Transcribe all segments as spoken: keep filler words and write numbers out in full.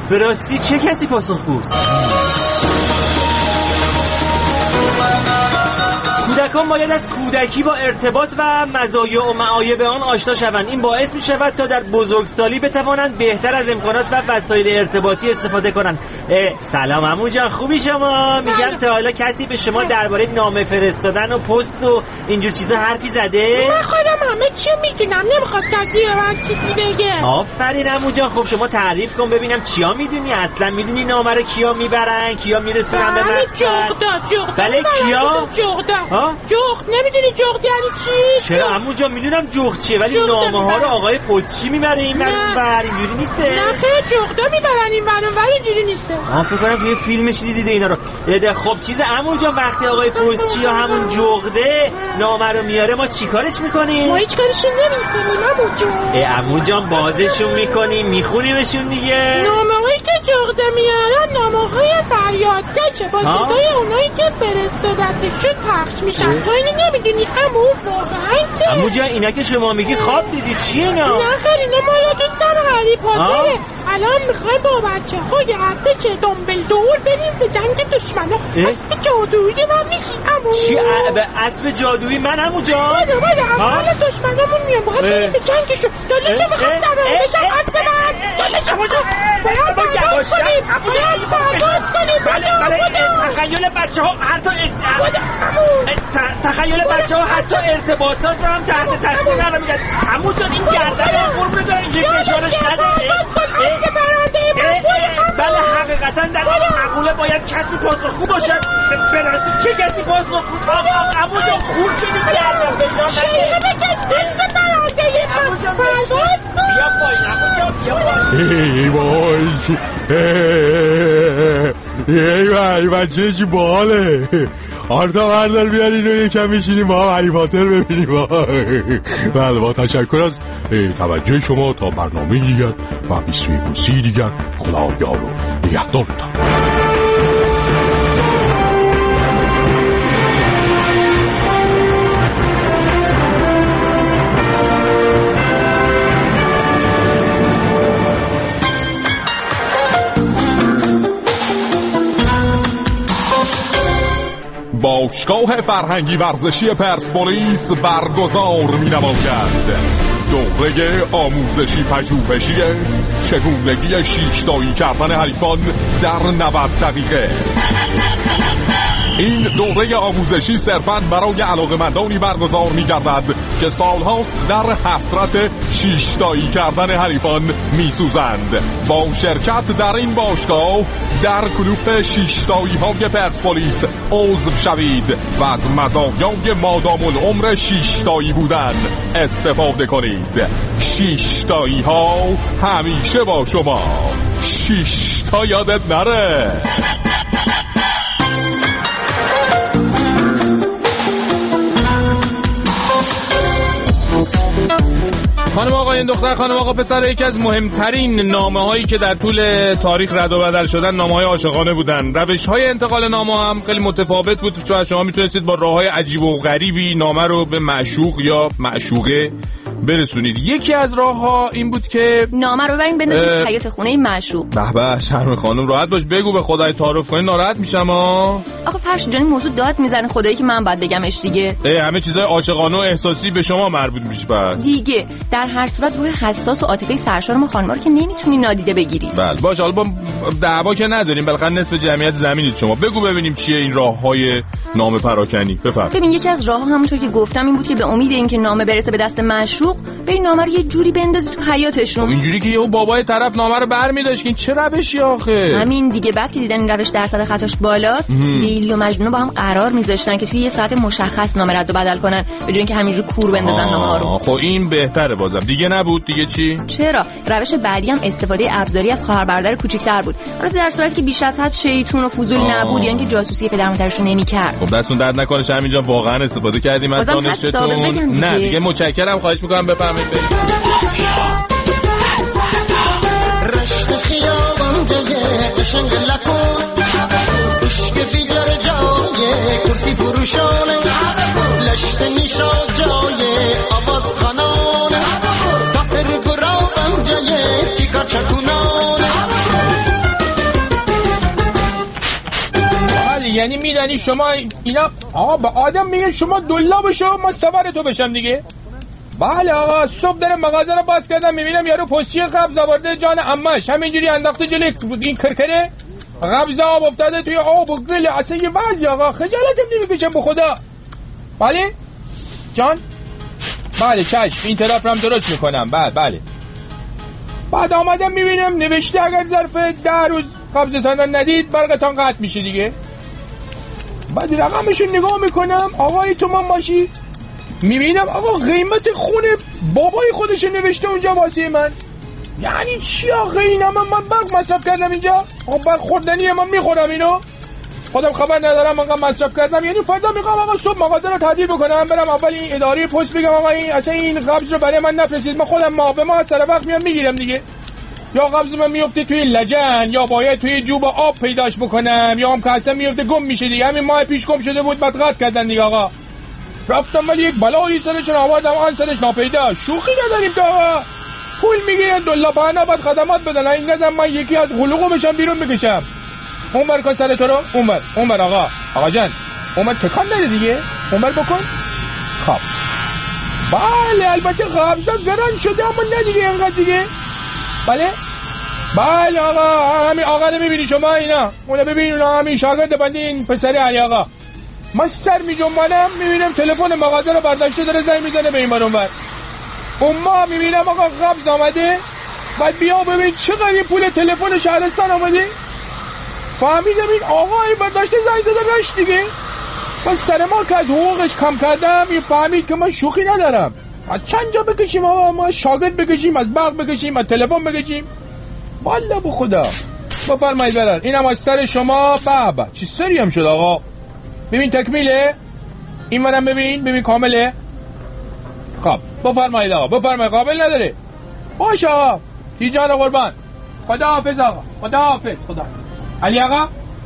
به راستی چه کسی پاسخگوست؟ کودکان باید از کودکی با ارتباط و مزایا و معایب آن آشنا شوند. این باعث می شود تا در بزرگسالی بتوانند بهتر از امکانات و وسایل ارتباطی استفاده کنند. سلام عمو جان، خوبی شما؟ میگم تا حالا کسی به شما درباره نامه فرستادن و پست و اینجور چیزا حرفی زده؟ من خودم همه چی میدونم، نمیخواد کسی به من چیزی بگه. آفرین عمو جان. خب شما تعریف کن ببینم چیا میدونی؟ اصلا میدونی نامه رو کیا میبرن، کیا میرسونن به مقصد؟ جغدا جغدا. بله کیا؟ جغدا. جغد. نمیدونی جغد یعنی چی؟ چرا عمو جان میدونم جغد چیه، ولی نامه ها رو آقای پستچی میبره این منور، اینجوری نیسته؟ نه خیلی جغدا میبرن این منور، اینجوری نیسته. آها فکر کنم توی فیلم چیزی دیده اینا رو. خب چیز عمو جان وقتی آقای پستچی یا همون جغده نامه رو میاره ما چیکارش میکنیم؟ ما هیچ کارشون نمیکنیم عمو جان. ای عمو جان بازشون میکنیم، میخونیمشون دیگه. نامه‌هایی که جغده میارن نامه‌های فریادکشه با صدای اونایی که فرستادتشون پخش میشن. تو اینو نمیدونی عمو؟ واقعا که عمو جان اینا که شما میگی خواب دیدی چیه اینا؟ نه خیلی نه ما یا دوستان هری پاتره. الان میخوای با بچه های ارتش دامبلدور بریم به جنگ دشمنا. اسب جادویی من میشی عمو. چی اسب جادویی من عمو جان؟ باید باید اول دشمنامون میام باید بریم به جنگشون. دلشو میخوام سواره بشم اسب من. دلشو میخوام باید پرواز کنیم باید پرواز کنیم. بله بله تخیل بچه ها حتی تخیل بچه ها حتی ارتباطات رو هم تحت تاثیر قرار میدن. عمو جان این گردن قربون داره اینجا نشانش نده. بله حقیقتا در این مقوله باید کسی پاسخگو باشد. به راستی چه کسی پاسخگو؟ عمو جان خور کنید گردن فشار نده. شیره بکش بسم برنده پرواز کن. بیا پایین عمو جان بیا پایین. ای وای ای وای بچه چی باحاله. آرتا بردار بیار اینو یکم میشینیم با هم هری پاتر ببینیم. بله با تشکر از توجه شما تا برنامه دیگر و بیست و یک دیگر خدا یار و نگهدارتان. باشگاه فرهنگی ورزشی پرسپولیس برگزار می‌نماید دوره آموزشی پژوهشی چگونگی شیشتایی کردن حریفان در نود دقیقه. این دوره آموزشی صرفاً برای علاقه‌مندانی برگزار می‌گردد که سالهاست در حسرت شیشتایی کردن حریفان می‌سوزند. با شرکت در این باشگاه در کلوپ شیشتایی‌های پرسپولیس عضو شوید و از مزایای مادام العمر شیشتایی بودن استفاده کنید. شیشتایی‌ها همیشه با شما. شیشتا یادت نره. خانم آقایان دختر خانم آقا پسر، یکی از مهمترین نامه هایی که در طول تاریخ رد و بدل شدن نامه های عاشقانه بودن. روش های انتقال نامه هم خیلی متفاوت بود. شما میتونستید با راه های عجیب و غریبی نامه رو به معشوق یا معشوقه برسونید. یکی از راه ها این بود که نامه رو بریم بندازید حیاط خونه معشوق. به به شرم خانم راحت باش، بگو به خدای تعارف کنی ناراحت میشم ها. آخه فرشید جان موضوع داد میزنه خدایی که من باید بگمش دیگه. همه چیزای عاشقانه و احساسی به شما مربوط میشه پس دیگه. در هر صورت روح حساس و عاطفی سرشار ما خانم‌ها رو که نمیتونی نادیده بگیری. بله باشه، حالا با دعوا که نداریم، بالاخره نصف جمعیت زمینید شما. بگو ببینیم چیه این راههای نامه پراکنی. بفرمایید. ببین یکی از راه‌ها همونطور که گفتم این بود که به امید اینکه نامه برسه به دست معشوق به نامه رو یه جوری بندازی تو حیاطشون. اینجوری که یهو بابای طرف نامه رو برمی‌داشت. این چه روشی آخه؟ همین دیگه. بعد که دیدن این روش درصد خطاش بالاست، لیلی و مجنون با هم قرار می‌ذاشتن که توی یه ساعت مشخص نامه رد و بدل کنن به جای اینکه همینجوری کور بندازن نامه رو. خب این بهتره. بازم دیگه نبود دیگه چی؟ چرا؟ روش بعدی هم استفاده ابزاری از خواهر برادر کوچیک‌تر بود. البته در صورتی که بیش از حد شیطون و فضولی نبود، یعنی که جاسوسی پدر مادرشو نمی‌کرد. خب دستون درد نکنه همینجا واقعا استفاده کردیم از دانشتون. نه دیگه متشکرم، خواهش می‌کنم بفرمایید. رشت خیابان جای قشنگ لکن عشق بیدار جای کرسی فروشانه لشت نیشا جای آواز خانانه تاپر گرافم جای تیکار چکونانه یعنی میدانی شما اینا آقا به آدم میگه شما دلا بشو ما سوار تو بشم دیگه. بله آقا صبح دارم مغازه رو باز کردم میبینم یارو پستچی قبض آورده جان عمش همینجوری انداخته جلوی این کرکره قبض آب افتاده توی آب و گل. اصلا یه بعضی آقا خجالتم نمیکشم به خدا. بله جان بله چشم این طرف رو هم درست میکنم. بله بله بعد آمدم میبینم نوشته اگر ظرف ده روز قبضتان ندید برقتان قطع میشه دیگه. بعد رقمشو نگاه میکنم آقای تو من باشی میبینم آقا قیمت خون بابای خودش نوشته اونجا واسه من. یعنی چی آقا اینا من, من برق مصرف کردم اینجا. آقا برق خوردنیه من میخورم اینو خودم خبر ندارم من مصرف کردم. یعنی فردا میخوام آقا صبح مغازه رو تعطیل بکنم برم اول این اداره پست بگم آقا این اصلا این قبض رو برای من نفرستید من خودم معاف ما سر وقت میام میگیرم دیگه. یا قبض من میفته توی لجن یا باید توی جوب آب پیداش بکنم یا هم که اصلا میفته گم میشه دیگه. همین ماه پیش گم شده بود بعد قطع کردن دیگه آقا. رفتم ولی یک بلایی سرشون آوردم آن سرش ناپیدا. شوخی نداریم که آقا پول میگیرن دلا پهنا بعد خدمات بدن. این نزم من یکی از حلوقو بشم بیرون بکشم. اون بر کن سر تو رو اون بر اون بر آقا آقا جان اون بر تکان نده دیگه اون بر بکن. خب بله البته قبضا گران شده اما نه دیگه اینقدر دیگه. بله بله آقا همین آقا نمیبینی شما اینا اونو ببین اونا همین شاگرد بندی این پسری علی آقا. من سر میجنبانم میبینم تلفن مغازه رو برداشته داره زنگ میزنه به این بر اون بر. اون ما میبینم آقا قبض آمده بعد بیا ببین چقدر پول تلفن شهرستان آمده. فهمیدم این آقا این برداشته زنگ زده رشت دیگه. بس سر ما که از حقوقش کم کردم این فهمید که من شوخی ندارم. از چند جا بکشیم آقا ما شاگرد بکشیم از برق بکشیم از تلفن بکشیم. والله به خدا بفرمایید برن اینم از سر شما. بابا چی سری هم شد آقا. ببین تکمیله این منم ببین ببین کامله. خب بفرمایید آقا بفرمایید قابل نداره. باشه آقا کی جان قربان خدا حافظ آقا خدا حافظ خدا. علی آقا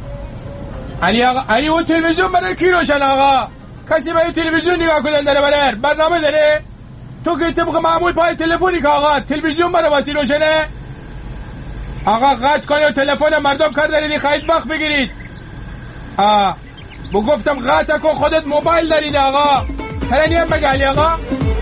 علی آقا علی اون تلویزیون برای کی روشن آقا؟ کسی برای تلویزیون نگاه کنن داره برای برنامه داره؟ تو که طبق معمول پای تلفنی که آقا تلویزیون برای واسی روشنه؟ آقا قطع کنید و تلفن مردم کار دارید خواهید وقت بگیرید. آه بو گفتم قطع کن خودت موبایل دارید آقا. ترنی هم بگه علی آقا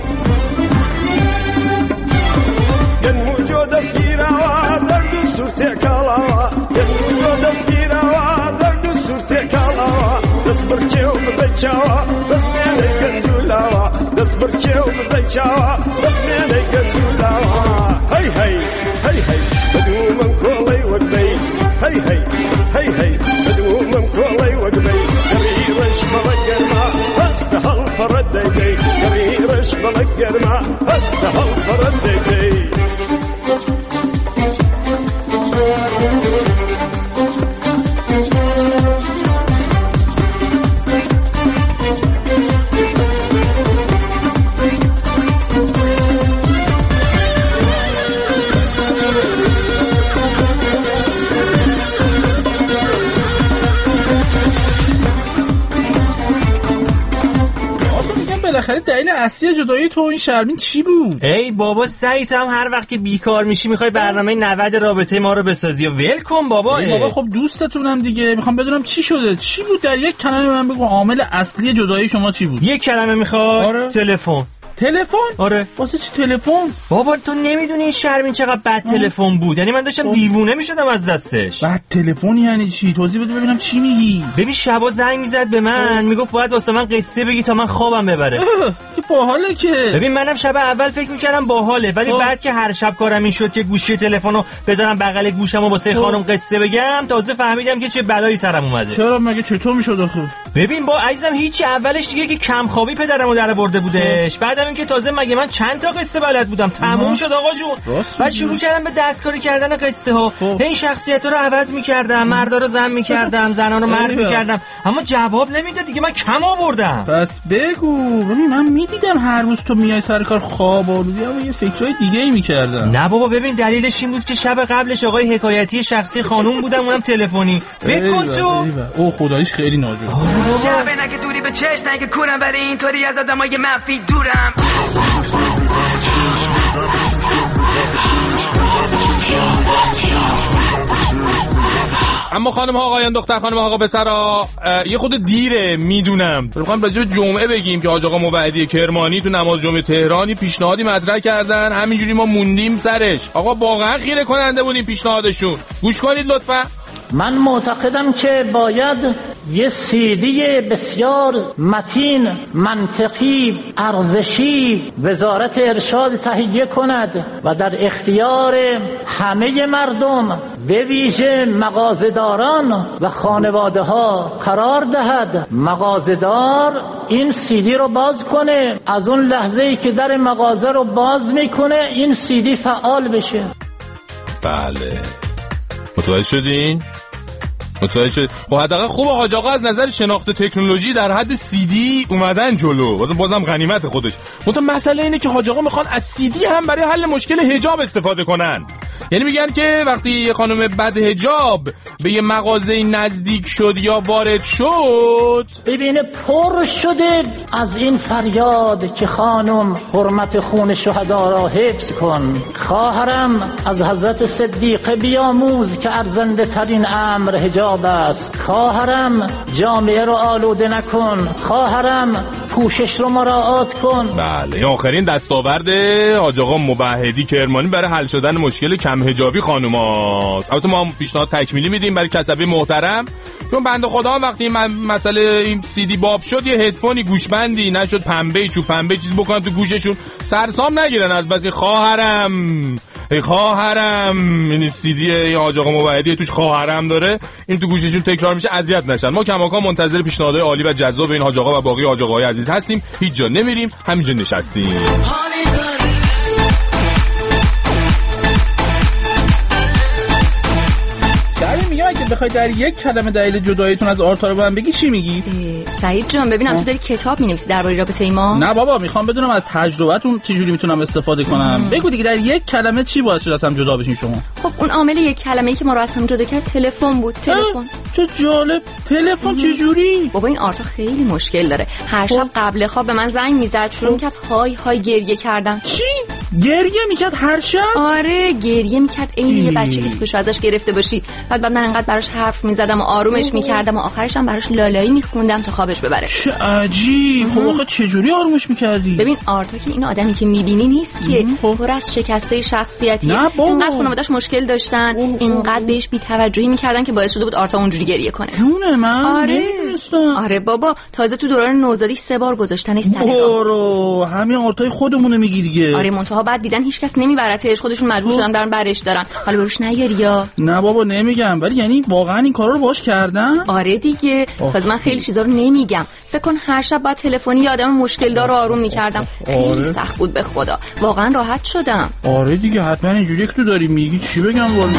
گنموجو دستگیروا زرد و سورته کالاوا گنموجو دستگیروا زرد و سورته کالاوا دست برچه و بزیچاوا بزمینه گندولاوا دست برچه و بزیچاوا بزمینه گندولاوا. هی هی هی هی بدو من کولی وقبی هی هی هی هی بدو من کولی وقبی قریرش بلگرما استهل فرد دی قریرش بلگرما استهل فرد دی. بالاخره دلیل اصلی جدایی تو این شرمین چی بود؟ ای بابا سعید هم هر وقت که بیکار میشی میخوای برنامه نود رابطه ما رو بسازی و ول کن بابا. ای بابا خب دوستتونم دیگه میخوام بدونم چی شده چی بود در یک کلمه من بگو عامل اصلی جدایی شما چی بود؟ یک کلمه میخوای؟ آره. تلفن. تلفن؟ آره. واسه چی تلفن؟ بابا تو نمیدونی این شرمین چقدر بد تلفن بود. یعنی من داشتم دیوونه میشدم از دستش. بد تلفن یعنی چی؟ توضیح بده ببینم چی میگی. ببین شبا زنگ میزد به من میگفت باید واسه من قصه بگی تا من خوابم ببره. که باحاله که. ببین منم شب اول فکر میکردم باحاله ولی آه. بعد که هر شب کارم این شد که گوشی تلفنو بذارم بغل گوشم و واسه خانم قصه بگم تازه فهمیدم که چه بلایی سرم اومده. چرا مگه چطور میشد آخه؟ ببین با عزیزم هیچی اولش دیگه که کم خوابی پدرمو در آورده بودش. بعدم اینکه تازه مگه من چند تا قصه بلد بودم تموم شد آقا جون. بعد شروع کردم به دستکاری کردن قصه ها. این شخصیت‌ها رو عوض می‌کردم مردا رو زن می‌کردم زنا رو مرد می‌کردم اما جواب نمیداد دیگه من کم آوردم. پس بگو. ببین من میدیدم هر روز تو میای سر کار خواب آلودی اما یه فکرای دیگه ای می‌کردم. نه بابا ببین دلیلش این بود که شب قبلش آقای حکایتی شخصی خانوم بودم اونم تلفنی. فکر کن تو. او خداییش خیلی ناجور. جواب نگه دوری به چش نگه کورم ولی اینطوری از آدمای منفی دورم. اما خانم ها آقایان دختر خانم ها آقا پسرا یه خود دیره میدونم. میخوام راجع به جمعه بگیم که حاج آقا موحدی کرمانی تو نماز جمعه تهرانی پیشنهادی مطرح کردن، همینجوری ما موندیم سرش. آقا واقعا خیره کننده بود این پیشنهادشون. گوش کنید لطفا. من معتقدم که باید یه سیدی بسیار متین، منطقی، ارزشی وزارت ارشاد تهیه کند و در اختیار همه مردم به ویژه مغازه‌داران و خانواده ها قرار دهد. مغازه‌دار این سیدی رو باز کنه، از اون لحظه‌ای که در مغازه رو باز میکنه این سیدی فعال بشه. بله متوجه شدین؟ متوجه شد. خب حداقل خوبه حاج آقا از نظر شناخت تکنولوژی در حد سی دی اومدن جلو. بازم بازم غنیمت خودش. منتها مسئله اینه که حاج آقا میخوان از سی دی هم برای حل مشکل حجاب استفاده کنن. یعنی میگن که وقتی یه خانم بد حجاب به یه مغازه نزدیک شد یا وارد شد، ببینه پر شده از این فریاد که خانم حرمت خون شهدا را حفظ کن، خواهرم از حضرت صدیقه بیاموز که ارزنده ترین امر حجاب است، خواهرم جامعه رو آلوده نکن، خواهرم پوشش رو مراعات کن. بله آخرین دستاورد حاج آقا موحدی کرمانی برای حل شدن مشکل کم حجابی خانوماست. البته ما هم پیشنهاد تکمیلی میدیم برای کسبی محترم، چون بنده خدا وقتی این مسئله این سی دی باب شد یه هدفونی گوشبندی نشد پنبه چوب پنبه چیز بکنن تو گوششون سرسام نگیرن از بس خواهرم ای خواهرم این سی دی حاج آقا موحدی توش خواهرم داره این تو گوششون تکرار میشه اذیت نشن. ما کماکان منتظر پیشنهادهای عالی و جذاب این حاج آقا و باقی حاج آقاهای عزیز هستیم. هیچ جا نمیریم، همینجا نشستیم. اگه بخوای در یک کلمه دلیل جداییتون از آرتا رو به من بگی چی میگی؟ سعید جان ببینم تو داری کتاب می‌نویسی درباره رابطه ما؟ نه بابا میخوام بدونم از تجربه‌تون چه جوری میتونم استفاده کنم. ام. بگو دیگه در یک کلمه چی باعث شد از هم جدا بشین شما؟ خب اون عامل یک کلمه‌ای که ما رو از هم جدا کرد تلفن بود. تلفن. چه جالب. تلفن چه جوری؟ بابا این آرتا خیلی مشکل داره. هر شب قبل خواب به من زنگ میزد، شروع می‌کرد های های گریه کردن. چی؟ گریه میکرد هر شب؟ آره گریه میکرد عین یه بچه که خوشو ازش گرفته باشی. بعد من انقدر براش حرف میزدم و آرومش میکردم و آخرش هم براش لالایی میخوندم تا خوابش ببره. چه عجیب. خب آخه چجوری آرومش میکردی؟ ببین آرتا که این آدمی که میبینی نیست که پر از شکستای شخصیتی، اینقدر خانواده‌اش مشکل داشتن، اینقدر بهش بی‌توجهی میکردن که باعث شده بود آرتا اونجوری گریه کنه. جون من آره آره بابا تازه تو دوران نوزادی سه بار گذاشتنش سر برو همین آرتای خودمونه میگی دیگه. آره منتها بعد دیدن هیچکس نمیبرتش، خودشون مجبور شدن برن برش دارن. حالا بروش نیاری یا نه بابا نمیگم، ولی یعنی واقعا این کارا رو باش کردن؟ آره دیگه تازه من خیلی چیزا رو نمیگم. فکر کن هر شب بعد تلفنی یه آدم مشکل دار رو آروم میکردم. خیلی آره. سخت بود به خدا، واقعا راحت شدم. آره دیگه حتما اینجوری که تو داری میگی چی بگم والا.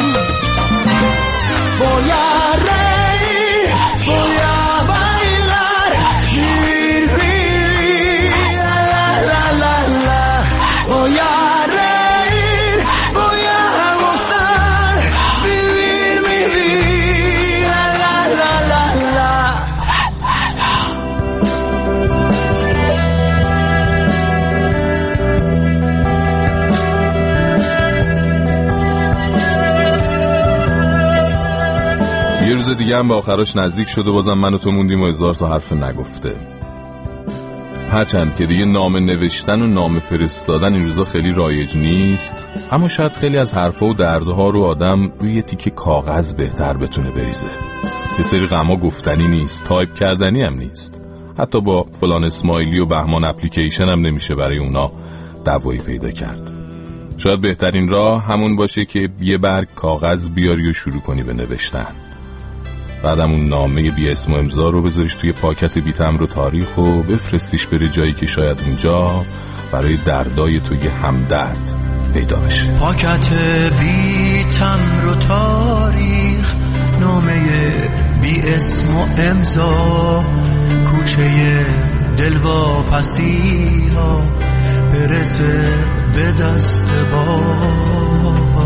یه روز دیگه هم به آخرش نزدیک شد و بازم من و تو موندیم و هزار تا حرف نگفته. هرچند که دیگه نامه نوشتن و نامه فرستادن این روزا خیلی رایج نیست، اما شاید خیلی از حرفا و دردها رو آدم روی یه تیکه کاغذ بهتر بتونه بریزه. یه سری غما گفتنی نیست، تایپ کردنی هم نیست. حتی با فلان اسمایلی و بهمان اپلیکیشن هم نمیشه برای اونا دعوایی پیدا کرد. شاید بهترین راه همون باشه که یه برگ کاغذ بیاری و شروع کنی به نوشتن. بعدم اون نامه بی اسم و امضا رو بذاریش توی پاکت بی تمبر و تاریخ و بفرستیش بره جایی که شاید اونجا برای دردای تو یه همدرد پیدا بشه. پاکت بی تمبر و تاریخ، نامه بی اسم و امضا، کوچه دلواپسی ها برسه به دست بابا.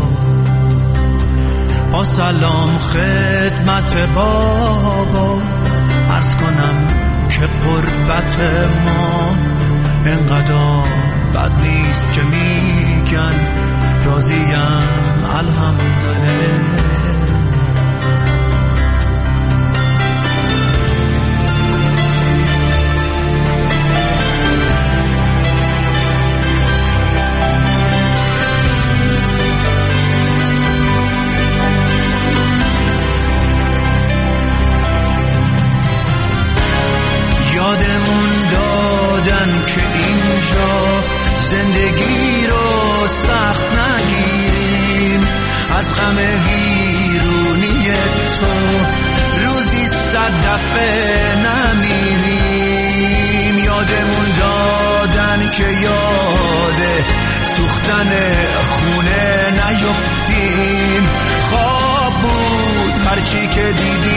با سلام خدمت بابا، عرض کنم که قربت ما انقدر بد نیست که میگن راضیم الحمدلله. صد دفعه نمیریم، یادمون دادن که یاده سوختن خونه نیفتیم. خواب بود هرچی که دیدیم